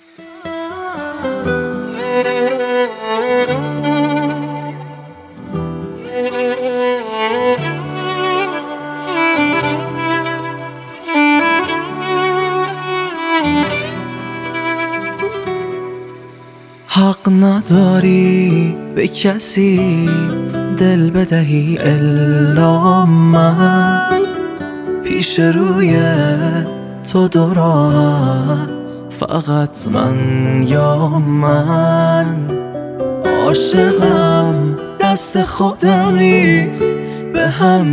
حق نداری به کسی دل بدهی الا من، پیش روی تو دراز فقط من یا من. عاشقم دست خودمیست به هم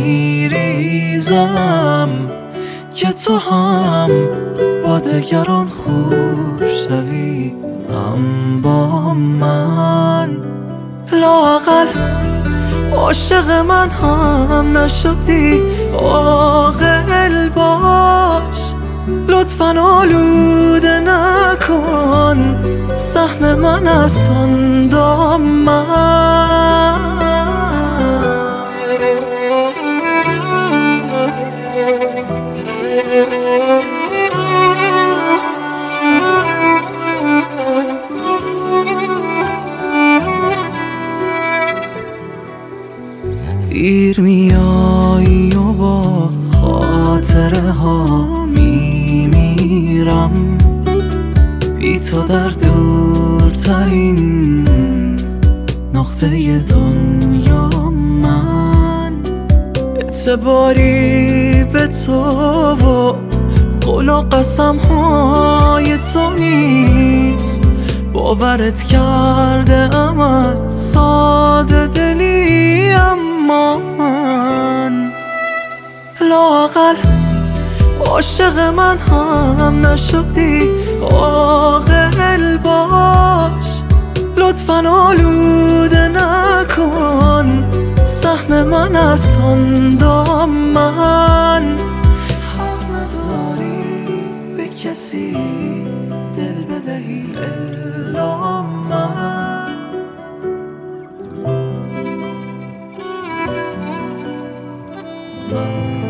میریزم که تو هم با دگران خوب شوی هم با من. لااقل عاشق من هم نشدی عاقل باش، لطفاً آلوده نکن سهم من از آن دامن. دیر میایی و با خاطره ها میمیرم، بی تو در دورترین نقطه دنیا من. اعتباری به تو و قول و قسم های تو نیست، باورت کرده امت ساده دلی، اما من لااقل عاشق من هم نشدی عاقل باش، لطفاً آلوده نکن سهم من از آن دامن. حق نداری به کسی دل بدهی الا من.